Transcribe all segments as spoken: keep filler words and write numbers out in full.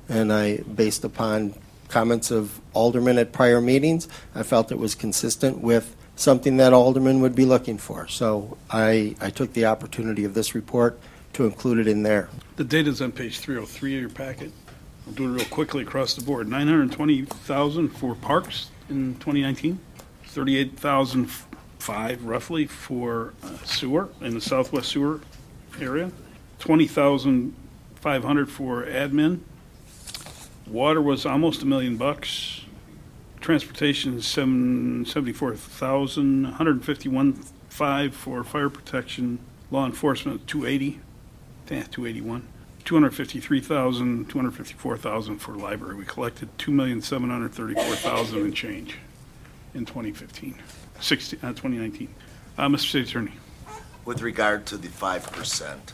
and I, based upon comments of aldermen at prior meetings, I felt it was consistent with something that aldermen would be looking for. So I, I took the opportunity of this report to include it in there. The data's on page three oh three of your packet. I'll do it real quickly across the board. nine hundred twenty thousand for parks in twenty nineteen, thirty-eight thousand five roughly for uh, sewer in the southwest sewer area, twenty thousand five hundred for admin. Water was almost a million bucks. Transportation seven seventy-four thousand, one hundred fifty-one five for fire protection. Law enforcement two eighty. two eighty-one, two hundred fifty-three thousand, two hundred fifty-four thousand for library. We collected two million seven hundred thirty-four thousand and change in twenty fifteen, sixteen, uh, twenty nineteen. Uh, Mister City Attorney. With regard to the five percent,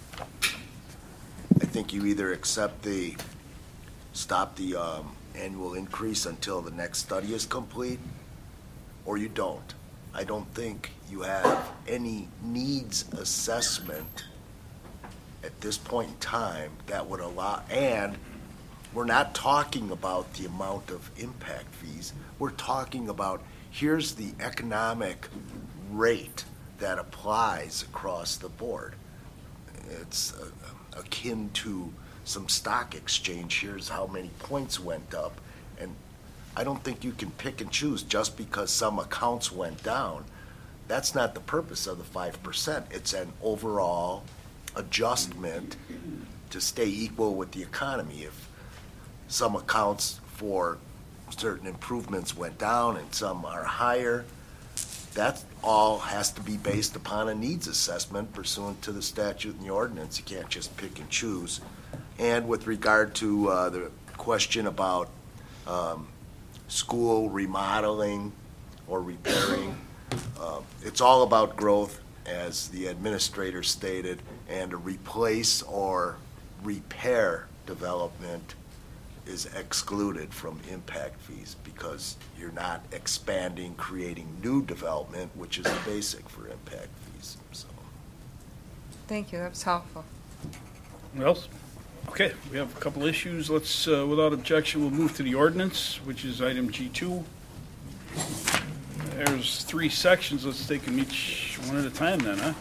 I think you either accept the, stop the um, annual increase until the next study is complete, or you don't. I don't think you have any needs assessment at this point in time that would allow, and we're not talking about the amount of impact fees. We're talking about here's the economic rate that applies across the board. It's uh, akin to some stock exchange. Here's how many points went up. And I don't think you can pick and choose just because some accounts went down. That's not the purpose of the five percent. It's an overall adjustment to stay equal with the economy. If some accounts for certain improvements went down and some are higher, that all has to be based upon a needs assessment pursuant to the statute and the ordinance. You can't just pick and choose. And with regard to uh, the question about um, school remodeling or repairing, uh, it's all about growth, as the administrator stated, and a replace or repair development is excluded from impact fees because you're not expanding, creating new development, which is the basic for impact fees. So. Thank you. That was helpful. What else? Okay, we have a couple issues. Let's, uh, without objection, we'll move to the ordinance, which is item G two. There's three sections. Let's take them each one at a time then, huh?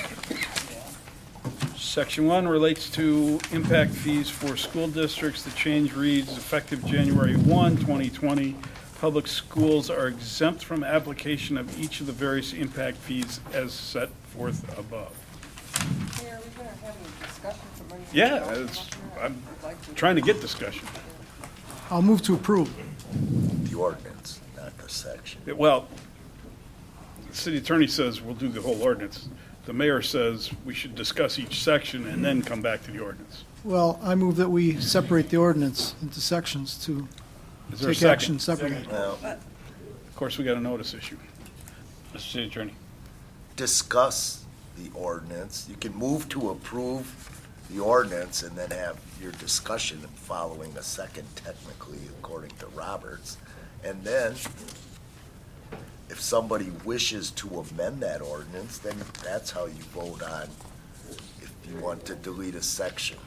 Section one relates to impact fees for school districts. The change reads, effective January first, twenty twenty, public schools are exempt from application of each of the various impact fees as set forth above. Mayor, are we going to have any discussion from any? Yeah, it's, I'm trying to get discussion. I'll move to approve. The ordinance, not the section. Well, the city attorney says we'll do the whole ordinance. The mayor says we should discuss each section and then come back to the ordinance. Well, I move that we separate the ordinance into sections to Is there a take second? action separately. Well, Of course, we got a notice issue. Mister City Attorney. discuss the ordinance. You can move to approve the ordinance and then have your discussion following a second, technically, according to Roberts. And then, if somebody wishes to amend that ordinance, then that's how you vote on if you want to delete a section.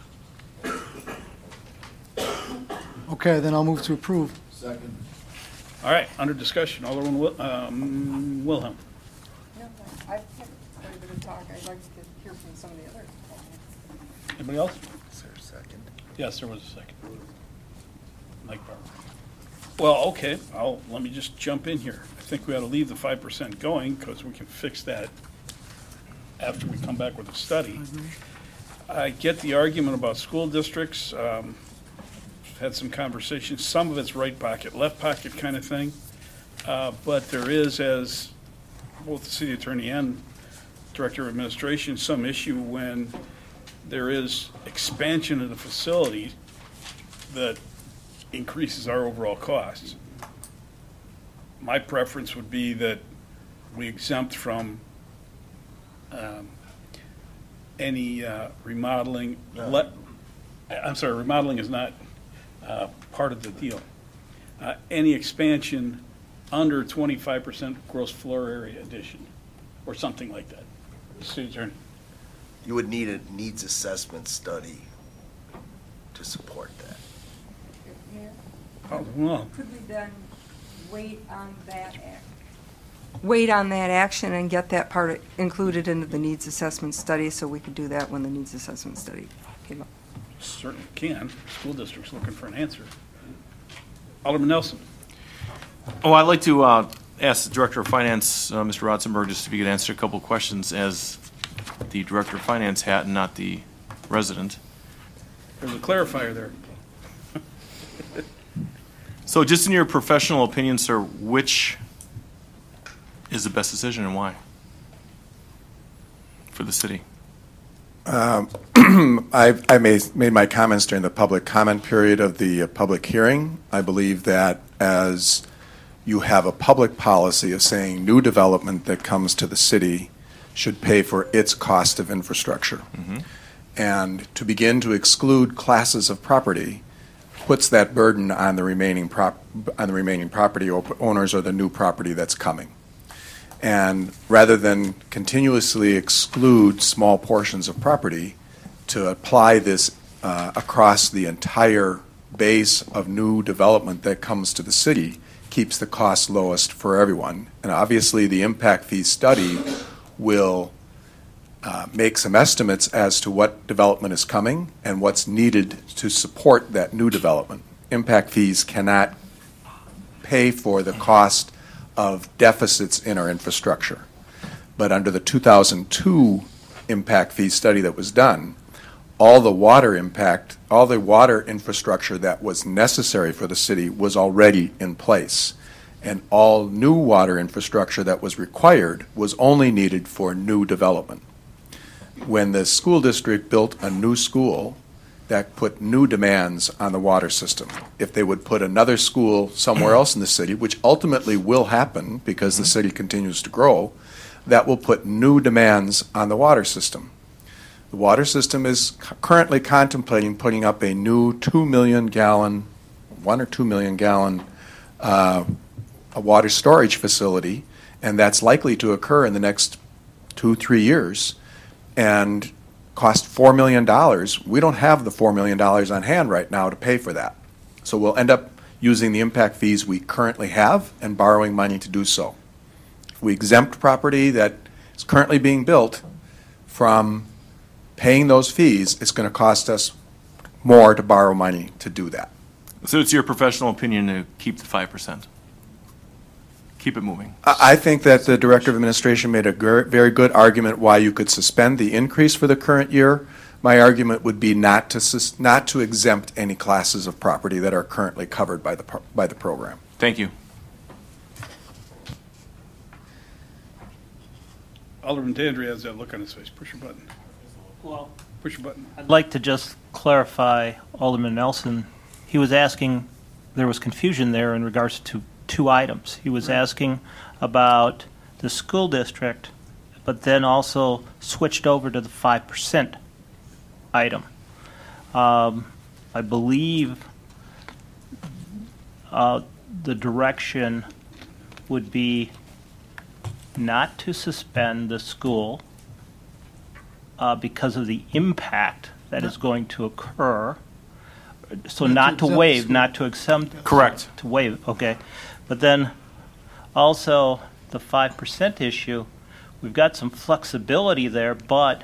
Okay, then I'll move to approve. Second. All right, under discussion, Alderman Wil- um, Wilhelm. Yeah, I've had quite a bit of talk. I'd like to hear from some of the others. Anybody else? Is there a second? Yes, there was a second. Mike Barber. Well, okay, I'll, let me just jump in here. I think we ought to leave the five percent going because we can fix that after we come back with a study. I get the argument about school districts. Um, had some conversations. Some of it's right pocket, left pocket kind of thing. Uh, but there is, as both the city attorney and director of administration, some issue when there is expansion of the facility that increases our overall costs. My preference would be that we exempt from um, any uh, remodeling. No. Let, I'm sorry, remodeling is not uh, part of the deal. Uh, any expansion under twenty-five percent gross floor area addition or something like that. City Attorney. You would need a needs assessment study to support that. Oh, well, Could we then wait on that act? Wait on that action and get that part included into the needs assessment study, so we could do that when the needs assessment study came up? certainly can. School district's looking for an answer. Alderman Nelson. Oh, I'd like to uh, ask the Director of Finance, uh, Mister Rotzenberg, just if you could answer a couple of questions as the Director of Finance hat and not the resident. There's a clarifier there. So just in your professional opinion, sir, which is the best decision and why for the city? Um, I've, I made, made my comments during the public comment period of the uh, public hearing. I believe that as you have a public policy of saying new development that comes to the city should pay for its cost of infrastructure. Mm-hmm. And to begin to exclude classes of property puts that burden on the remaining prop, on the remaining property owners or the new property that's coming. And rather than continuously exclude small portions of property, to apply this uh, across the entire base of new development that comes to the city keeps the cost lowest for everyone. And obviously the impact fee study will uh, make some estimates as to what development is coming and what's needed to support that new development. Impact fees cannot pay for the cost of deficits in our infrastructure. But under the two thousand two impact fee study that was done, all the water impact, all the water infrastructure that was necessary for the city was already in place. And all new water infrastructure that was required was only needed for new development. When the school district built a new school, that put new demands on the water system. If they would put another school somewhere else in the city, which ultimately will happen because the city continues to grow, that will put new demands on the water system. The water system is c- currently contemplating putting up a new two million gallon, one or two million gallon uh, a water storage facility, and that's likely to occur in the next two, three years. And cost four million dollars. We don't have the four million dollars on hand right now to pay for that. So we'll end up using the impact fees we currently have and borrowing money to do so. If we exempt property that is currently being built from paying those fees, it's going to cost us more to borrow money to do that. So it's your professional opinion to keep the five percent? Keep it moving. I I think that the Director of Administration made a gr- very good argument why you could suspend the increase for the current year. My argument would be not to sus- not to exempt any classes of property that are currently covered by the pro- by the program. Thank you. Alderman Dandry has that look on his face. Push your button. Well, Push your button. I'd like to just clarify, Alderman Nelson, he was asking, there was confusion there in regards to two items. He was asking about the school district, but then also switched over to the five percent item. Um, I believe uh, the direction would be not to suspend the school uh, because of the impact that is going to occur. So Not not to to exempt waive, school. not to exempt. Correct. To waive, okay. But then also the five percent issue, we've got some flexibility there, but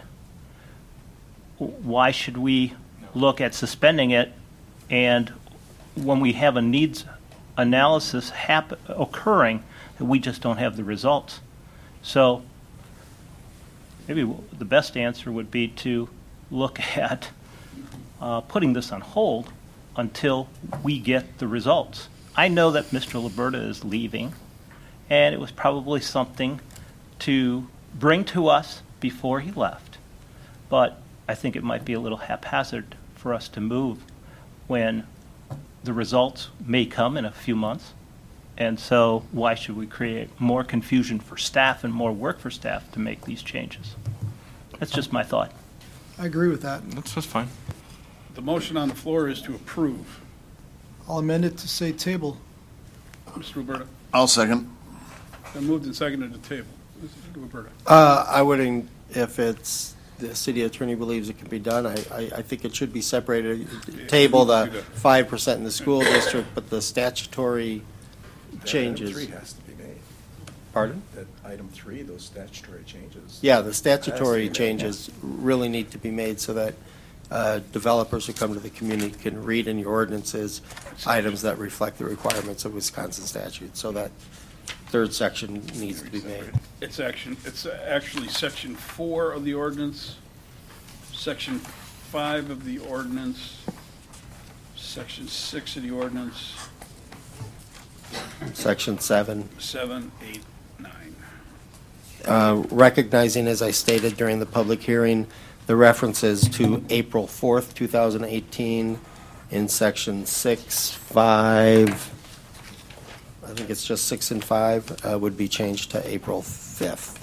why should we look at suspending it and when we have a needs analysis hap- occurring, that we just don't have the results? So maybe w- the best answer would be to look at uh, putting this on hold until we get the results. I know that Mister Liberta is leaving, and it was probably something to bring to us before he left. But I think it might be a little haphazard for us to move when the results may come in a few months. And so why should we create more confusion for staff and more work for staff to make these changes? That's just my thought. I agree with that. That's, that's fine. The motion on the floor is to approve. I'll amend it to say table. Mister Roberta. I'll second. Been moved and seconded to table. Mister Roberta. Uh, I would, in- if it's the city attorney believes it can be done. I, I, I think it should be separated. Table the five percent in the school district, but the statutory changes. Item three has to be made. Pardon? That item three, those statutory changes. Yeah, the statutory Has to be made, changes really need to be made so that uh, developers who come to the community can read in your ordinances items that reflect the requirements of Wisconsin statute. So that third section needs to be made. It's action, it's actually section four of the ordinance, section five of the ordinance, section six of the ordinance, Section seven. seven, eight, nine. Uh, recognizing, as I stated during the public hearing, the references to April fourth, two thousand eighteen in section six, five, I think it's just six and five, uh, would be changed to April fifth.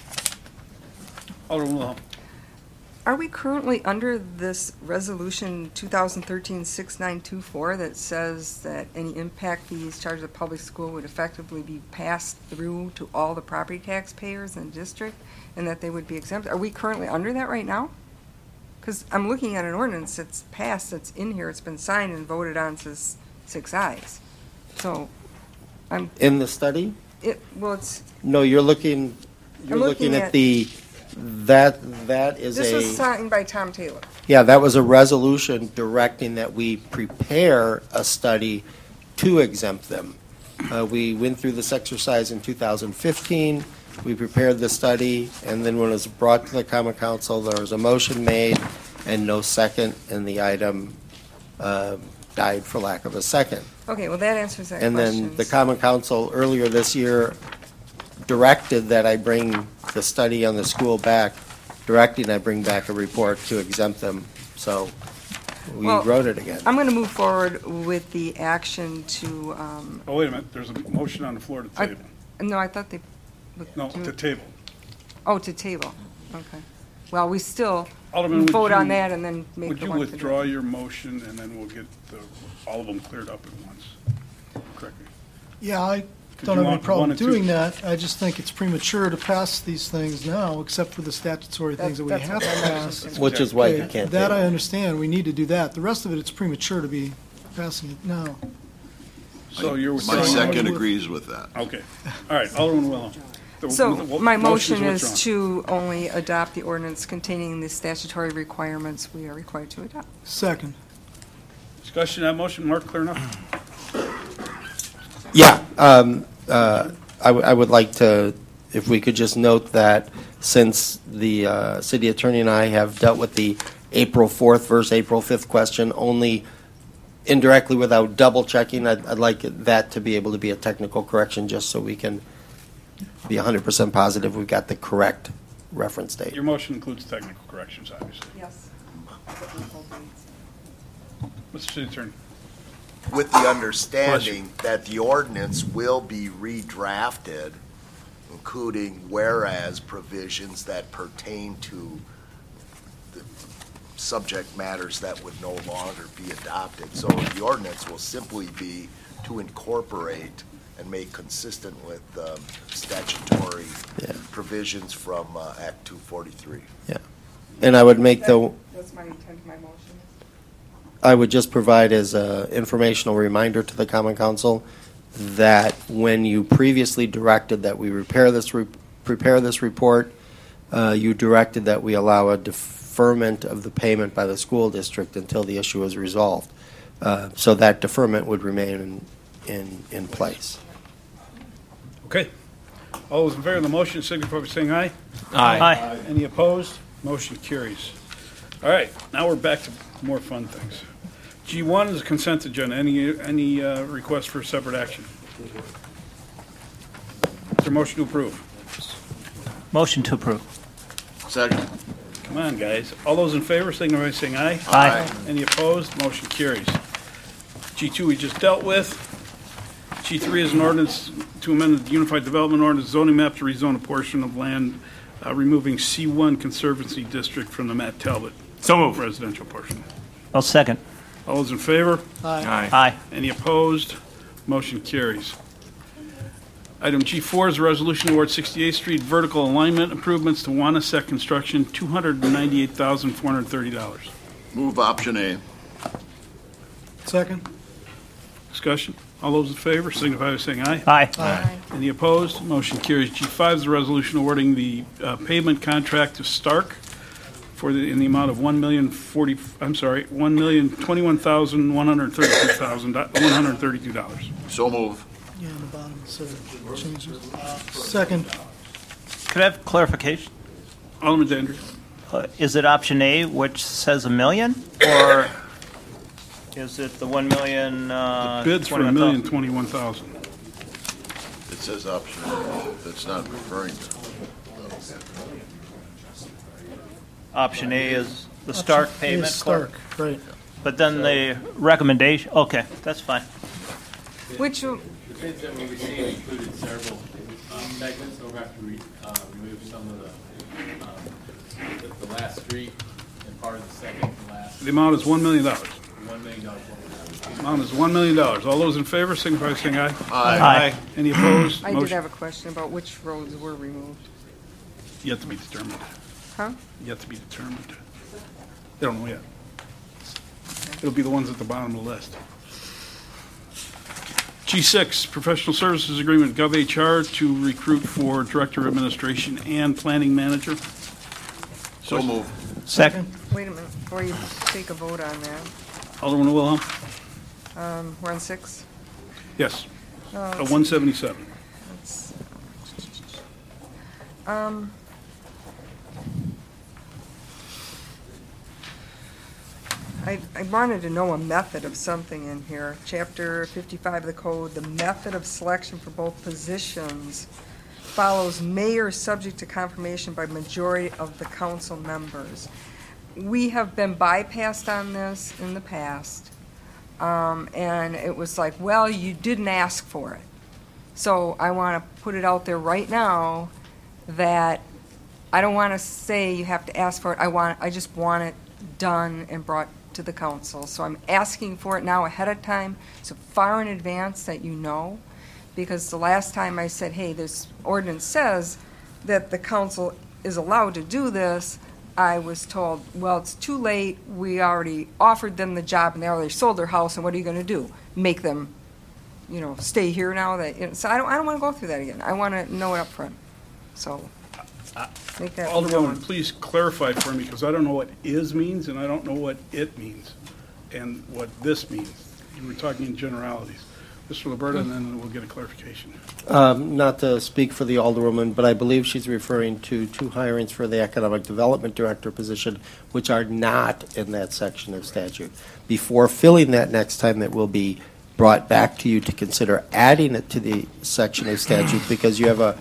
Alderman Wilhelm. Are we currently under this resolution twenty thirteen six nine two four that says that any impact fees charged at public school would effectively be passed through to all the property taxpayers in the district and that they would be exempt? Are we currently under that right now? Because I'm looking at an ordinance that's passed, that's in here, it's been signed and voted on, says six ayes. So, I'm, In the study? it, well, it's, No, you're looking, you're I'm looking looking at at- the, that, that is this was a, signed by Tom Taylor. yeah, that was a resolution directing that we prepare a study to exempt them. Uh, we went through this exercise in two thousand fifteen. We prepared the study, and then when it was brought to the Common Council, there was a motion made and no second, and the item uh, died for lack of a second. Okay, well, that answers that And question. then the Common Council earlier this year directed that I bring the study on the school back, directing I bring back a report to exempt them. So we Well, wrote it again. I'm going to move forward with the action to, um, Oh, wait a minute, there's a motion on the floor to I- table. no, I thought they. No, to table. Oh, to table, okay. Well, we still Alderman, would vote on you- that and then make Would the you one. for withdraw the- your motion, and then we'll get the, all of them cleared up at once? Correct me. Yeah, I Could don't you have any want problem one or two? doing that. I just think it's premature to pass these things now, except for the statutory things that we That's- have to that's what I'm pass. asking. Which is why you Okay, can't That table I it. understand. We need to do that. The rest of it, it's premature to be passing it now. So you're My withdrawing. second agrees with that. Okay, all right, Alderman Wilhelm. The- So the- my motion motion is withdrawn. to only adopt the ordinance containing the statutory requirements we are required to adopt. Second. Discussion on that motion, Mark, clear enough? Yeah, um, uh, I w- I would like to, if we could just note that since the uh, city attorney and I have dealt with the April fourth versus April fifth question only indirectly without double checking, I'd, I'd like that to be able to be a technical correction just so we can be one hundred percent positive we've got the correct reference date. Your motion includes technical corrections, obviously. Yes. Mister City Attorney. With the understanding that the ordinance will be redrafted, including whereas provisions that pertain to the subject matters that would no longer be adopted. So the ordinance will simply be to incorporate and make consistent with um, statutory Yeah. provisions from uh, Act two forty-three. And I would make the, That's my intent of my motion. I would just provide as a informational reminder to the Common Council that when you previously directed that we repair this, re- prepare this report, uh, you directed that we allow a deferment of the payment by the school district until the issue is resolved. Uh, So that deferment would remain in, in, in place. Okay. All those in favor of the motion, signify by saying aye. Aye. Any opposed? Motion carries. All right, now we're back to more fun things. G one is a consent agenda. Any, any uh, requests for separate action? Is there a motion to approve? Motion to approve. Second. Come on, guys. All those in favor, signify by saying aye. Aye. Any opposed? Motion carries. G two we just dealt with. G three is an ordinance to amend the Unified Development Ordinance zoning map to rezone a portion of land, uh, removing C one Conservancy District from the Matt Talbot So moved. residential portion. I'll second. All those in favor? Aye. Aye. Any opposed? Motion carries. Item G four is a resolution to award sixty-eighth Street vertical alignment improvements to Wanasek Construction, two hundred ninety-eight thousand four hundred thirty dollars. Move option A. Second? Discussion? All those in favor signify by saying aye. Aye. Aye. Any opposed? Motion carries. G five is a resolution awarding the uh, pavement contract to Stark for the, in the amount of one million forty, I'm sorry, one million twenty-one thousand one hundred thirty-two thousand one hundred thirty-two dollars. So move. Yeah, on the bottom, so changes. Second? Could I have clarification? Alderman Dandridge. Uh, Is it option A, which says a million, or is it the one million? uh, Bids for a million twenty-one thousand. It says option A. That's not referring to. Option A is the Stark Option A is pavement. Stark, right. But then the recommendation, okay, that's fine. Which, The bids that we received included several um, segments, so we'll have to re- uh, remove some of the, um, the- the last street and part of the second to last, The amount is one million dollars. one million dollars. Amount is one million dollars. All those in favor signify by saying aye. Aye. Any opposed? I did Motion have a question about which roads were removed. yet to be determined. Huh? Yet to be determined. They don't know yet. It'll be the ones at the bottom of the list. G six, professional services agreement, GovHR to recruit for Director of Administration and Planning Manager. So move. Second. Wait a minute, before you take a vote on that. Alderman Wilhelm? Um, We're on six? Yes. No, Uh, it's- one seventy-seven. it's, Um, I, I wanted to know a method of something in here. Chapter fifty-five of the code, the method of selection for both positions follows mayor subject to confirmation by majority of the council members. We have been bypassed on this in the past, um, and it was like, well, you didn't ask for it. So I want to put it out there right now that I don't want to say you have to ask for it. I want, I just want it done and brought to the council. So I'm asking for it now ahead of time, so far in advance that you know. Because the last time I said, hey, this ordinance says that the council is allowed to do this, I was told, well, it's too late. We already offered them the job and they already sold their house, and what are you going to do? Make them, you know, stay here now? That, you know, so I don't, I don't want to go through that again. I want to know it up front. So make that Alderman, known. please clarify for me, because I don't know what is means, and I don't know what it means, and what this means. You were talking in generalities. Mister Liberta, and then we'll get a clarification. Um, Not to speak for the Alderwoman, but I believe she's referring to two hirings for the Economic Development Director position, which are not in that section of statute. Before filling that next time, that will be brought back to you to consider adding it to the section of statute, because you have a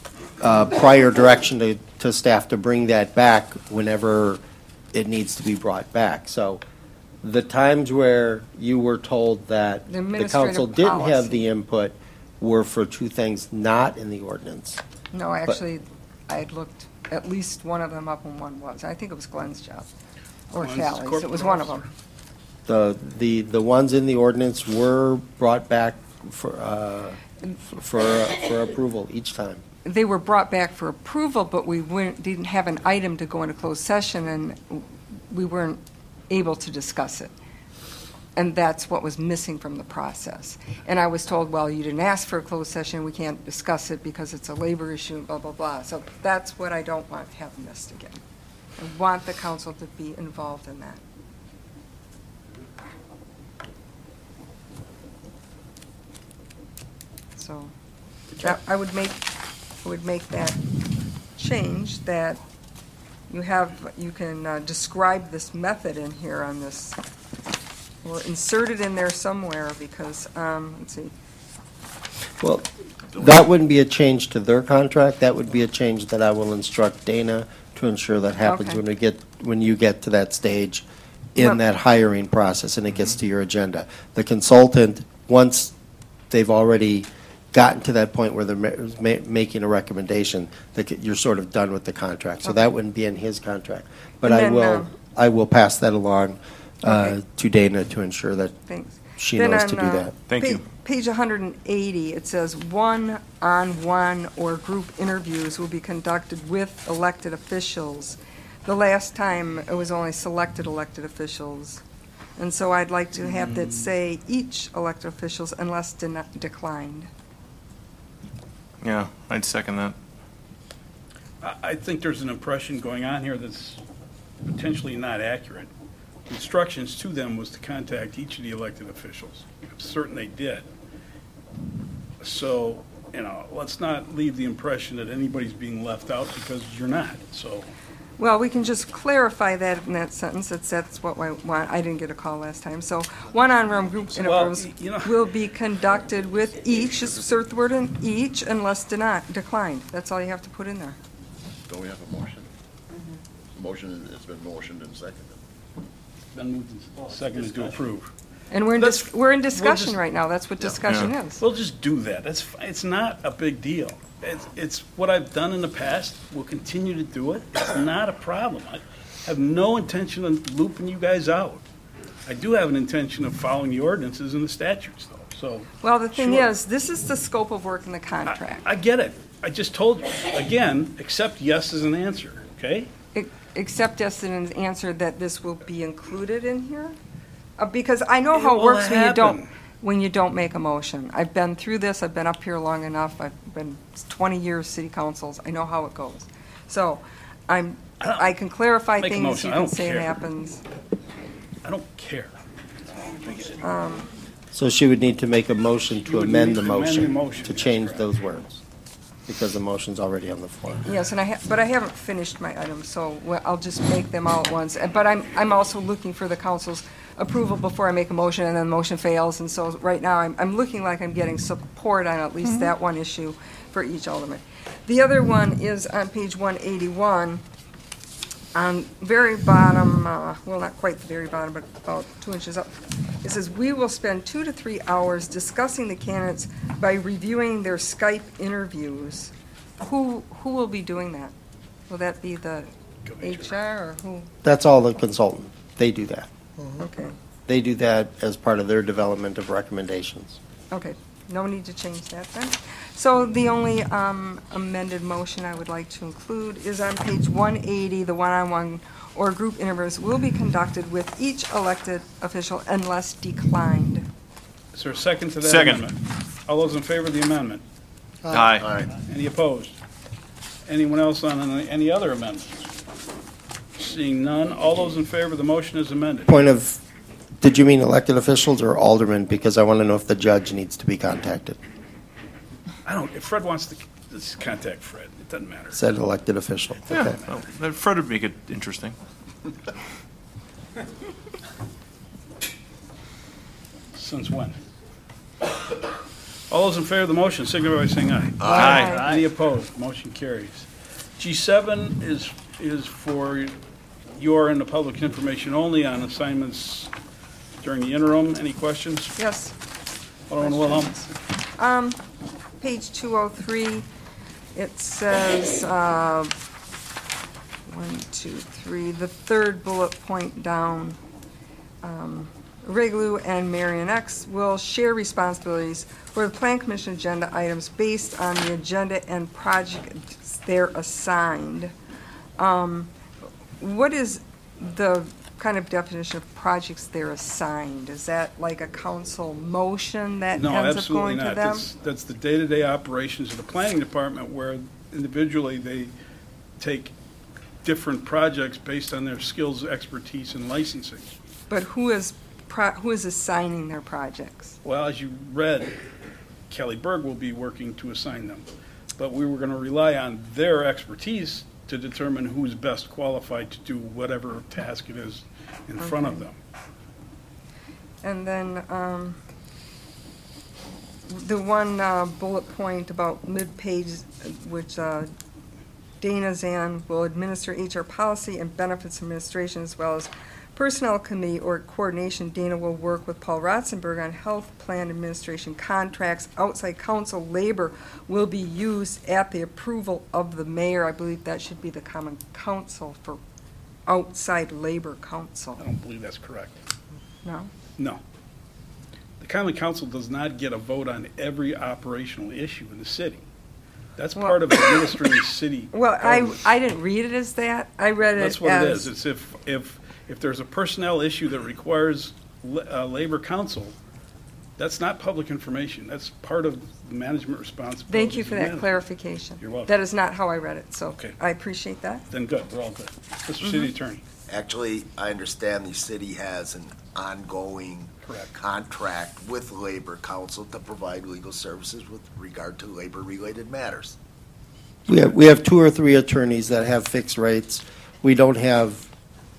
uh, prior direction to, to staff to bring that back whenever it needs to be brought back. So the times where you were told that The the administrative council didn't policy. have the input were for two things not in the ordinance. No, actually, I had looked at least one of them up and one was. I think it was Glenn's job, or Glenn's Sally's. It corporate was one of officer. them. The, the, the ones in the ordinance were brought back for, uh, for, for approval each time. They were brought back for approval, but we weren't, didn't have an item to go into closed session, and we weren't able to discuss it. And that's what was missing from the process. And I was told, well, you didn't ask for a closed session, we can't discuss it because it's a labor issue, blah, blah, blah. So that's what I don't want to have missed again. I want the council to be involved in that. So that, I would make, I would make that change, that you have, you can uh, describe this method in here on this, or insert it in there somewhere, because, um, let's see, Well, that wouldn't be a change to their contract. That would be a change that I will instruct Dana to ensure that happens Okay. when we get, when you get to that stage Well- in that hiring process and it gets to your agenda. The consultant, once they've already gotten to that point where they're ma- ma- making a recommendation, that c- you're sort of done with the contract. So that wouldn't be in his contract. But And I then, will, um, I will pass that along uh, Okay. to Dana to ensure that thanks. she Then knows on, to do uh, that. Thank pa- you. Page one hundred eighty, it says one-on-one or group interviews will be conducted with elected officials. The last time, it was only selected elected officials. And so I'd like to have that say each elected officials unless de- declined. Yeah, I'd second that. I, I think there's an impression going on here that's potentially not accurate. Instructions to them was to contact each of the elected officials. I'm certain they did. So, you know, let's not leave the impression that anybody's being left out because you're not, so. Well, we can just clarify that in that sentence, that's, that's what I want, I didn't get a call last time. So, one-on-one group Well, interviews you know- will be conducted with each, just insert the word in each unless deni- declined. That's all you have to put in there. Don't we have a motion? Motion, it's been motioned and seconded. Then moved and seconded to approve. And we're in, Let's- dis- we're in we'll discussion just- right now, that's what discussion Yeah. is. We'll just do that. That's, fi- it's not a big deal. It's, it's what I've done in the past. We'll continue to do it. It's not a problem. I have no intention of looping you guys out. I do have an intention of following the ordinances and the statutes, though, so. Well, the thing Sure. is, this is the scope of work in the I, contract. I get it. I just told you. Again, accept yes as an answer, okay? E- Except as an answer that this will be included in here? Uh, Because I know It how it will works when you don't, happen. when you don't make a motion. I've been through this, I've been up here long enough, I've been twenty years city councils, I know how it goes. So, I'm, I don't- I can clarify Make a things, motion. you I can don't say it care. happens. I don't care. So she would need to make a motion You to would amend need the to amend the motion, motion, to that's change correct. those words, because the motion's already on the floor. Yes, and I, ha- but I haven't finished my items, so well, I'll just make them all at once. Uh, But I'm, I'm also looking for the council's approval before I make a motion, and then the motion fails. And so right now, I'm, I'm looking like I'm getting support on at least that one issue for each alderman. The other one is on page one eighty-one, on very bottom, uh, well, not quite the very bottom, but about two inches up. It says, "We will spend two to three hours discussing the candidates by reviewing their Skype interviews." Who, who will be doing that? Will that be the H R or who? That's all the consultant. They do that. Okay, They do that as part of their development of recommendations. okay. No need to change that then. So the only um, amended motion I would like to include is on page one eighty, the one-on-one or group interviews will be conducted with each elected official unless declined. Is there a second to that Second. amendment? All those in favor of the amendment? Aye. Aye. Any opposed? Anyone else on any any other amendments? Seeing none, all those in favor of the motion as amended? Point of, did you mean elected officials or aldermen? Because I want to know if the judge needs to be contacted. I don't, if Fred wants to, let's contact Fred. It doesn't matter. Said elected official. Yeah, Okay. well, that- Fred would make it interesting. Since when? All those in favor of the motion, signify by saying aye. Aye. Any opposed? Motion carries. G seven is, is for your and the public information only on assignments during the interim. Any questions? Yes? Alderman Wilhelm? Um, page two oh three, it says, uh, one, two, three, the third bullet point down, um, Reglu and Marion X will share responsibilities for the Plan Commission agenda items based on the agenda and projects they're assigned. Um, what is the kind of definition of projects they're assigned? Is that like a council motion that No, ends up absolutely going to not. them? That's, that's the day-to-day operations of the planning department where individually they take different projects based on their skills, expertise, and licensing. But who is, pro- who is assigning their projects? Well, as you read, Kelly Berg will be working to assign them. But we were going to rely on their expertise to determine who's best qualified to do whatever task it is in front of Okay. them. And then, um, the one uh, bullet point about mid-page, which uh, Dana Zan will administer H R policy and benefits administration as well as personnel committee or coordination. Dana will work with Paul Ratzenberg on health plan administration contracts. Outside council labor will be used at the approval of the mayor. I believe that should be the common council for outside labor council. I don't believe that's correct. No? No. the common council does not get a vote on every operational issue in the city. That's Well- part of administering city. Well, I, government. I didn't read it as that. I read it as. That's what it is. It's if, if, if there's a personnel issue that requires la- uh, labor council, that's not public information. That's part of the management responsibility. Thank you for that clarification. You're welcome. That is not how I read it, so Okay. I appreciate that. Then good, we're all good. Mister City Attorney. Actually, I understand the city has an ongoing Correct. contract with Labor Council to provide legal services with regard to labor-related matters. We have, we have two or three attorneys that have fixed rates. We don't have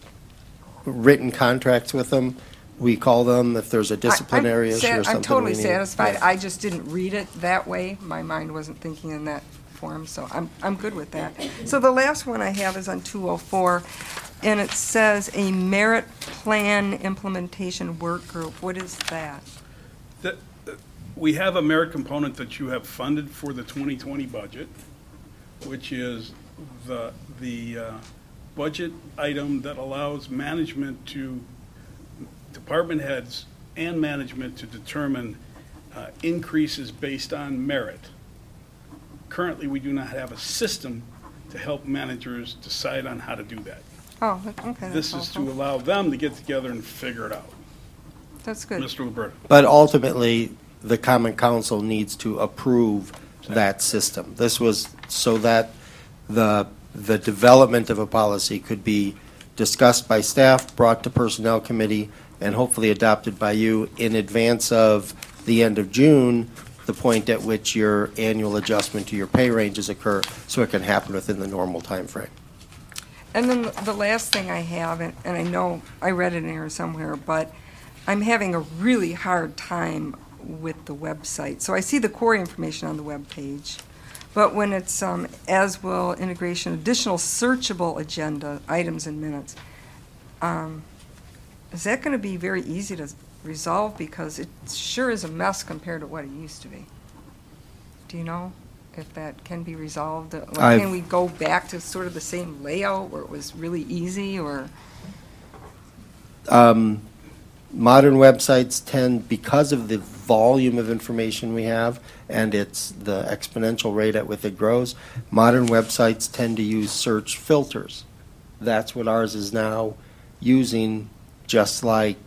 written contracts with them. We call them if there's a I- disciplinary I'm issue sa- or something. I'm totally we need. satisfied. Yeah. I just didn't read it that way. My mind wasn't thinking in that form, so I'm, I'm good with that. So the last one I have is on two oh four, and it says a merit plan implementation work group. What is that? That- that- We have a merit component that you have funded for the twenty twenty budget, which is the, the uh, budget item that allows management to, department heads and management to determine uh, increases based on merit. Currently, we do not have a system to help managers decide on how to do that. Oh, okay, that's This is to helpful. allow them to get together and figure it out. That's good. Mister Roberta. But ultimately, the common council needs to approve that system. This was so that the, the development of a policy could be discussed by staff, brought to personnel committee, and hopefully adopted by you in advance of the end of June, the point at which your annual adjustment to your pay ranges occur, so it can happen within the normal time frame. And then the last thing I have, and and I know I read it in here somewhere, but I'm having a really hard time with the website. So I see the quarry information on the web page, but when it's um, as will integration, additional searchable agenda items and minutes, um, is that going to be very easy to resolve? Because it sure is a mess compared to what it used to be. Do you know if that can be resolved? Like, I've- can we go back to sort of the same layout where it was really easy, or? Um, modern websites tend, because of the volume of information we have and it's the exponential rate at which it grows, modern websites tend to use search filters. That's what ours is now using, just like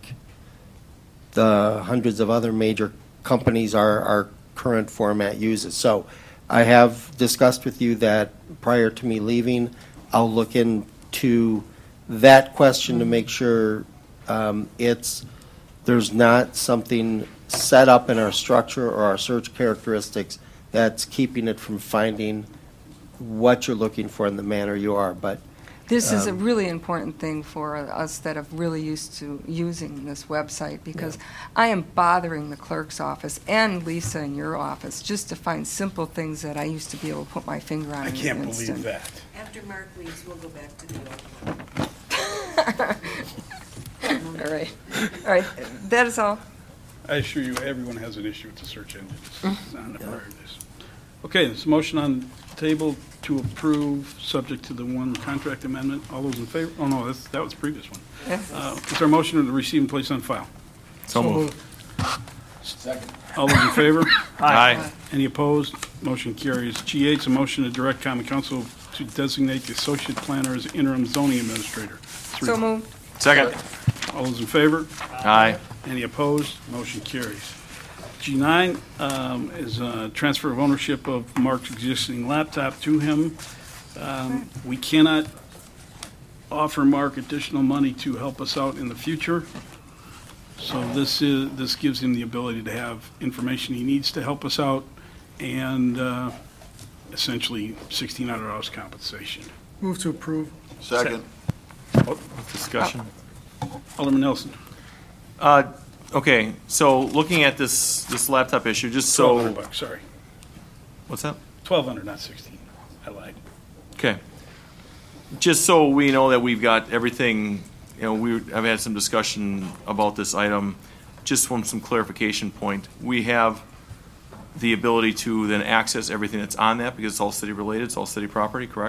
the hundreds of other major companies our, our current format uses. So I have discussed with you that prior to me leaving, I'll look into that question to make sure um, it's, there's not something set up in our structure or our search characteristics that's keeping it from finding what you're looking for in the manner you are. But This is a Um, really important thing for us that have really used to using this website, because I am bothering the clerk's office and Lisa in your office just to find simple things that I used to be able to put my finger on. I in can't an believe instant. that. After Mark leaves, we'll go back to the old one. All right, all right, that is all. I assure you, everyone has an issue with the search engine. It's not a priority list. Okay, there's a motion on the table to approve, subject to the one contract amendment. All those in favor? Oh, no, that's, that was the previous one. Yeah. Uh, Is there a motion to receive and place on file? So moved. Second. All those in favor? Aye. Any opposed? Motion carries. G eight is a motion to direct common council to designate the associate planner as interim zoning administrator. Three. So moved. Second. All those in favor? Aye. Any opposed? Motion carries. G nine um, is a transfer of ownership of Mark's existing laptop to him. Um, We cannot offer Mark additional money to help us out in the future. So this is, this gives him the ability to have information he needs to help us out, and uh, essentially sixteen hundred dollars compensation. Move to approve. Second. Discussion. Alderman Nelson. Uh, okay, so looking at this, this laptop issue, just Twelve so, hundred bucks, sorry. what's that? Twelve hundred, not sixteen. I lied. Okay. Just so we know that we've got everything, you know, we, I've had some discussion about this item, just from some clarification point. We have the ability to then access everything that's on that because it's all city related, it's all city property, correct?